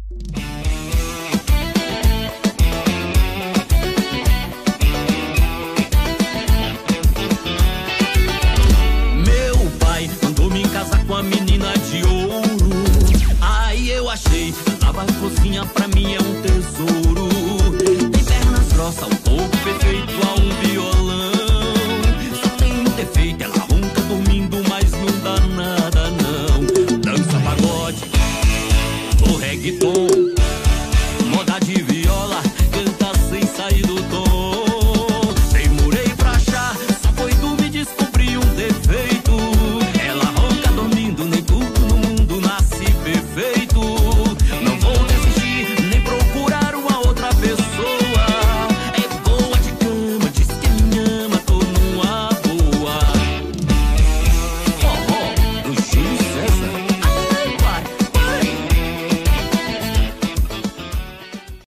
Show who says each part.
Speaker 1: Meu pai mandou-me em casa com a menina de ouro. Aí eu achei, lavar cozinha pra mim é um tesouro. Tem pernas grossas, um corpo perfeito a um violão. Só tem um defeito, ela ronca dormindo, mas não dá nada não. Dança pagode, o reggaeton, moda de vida.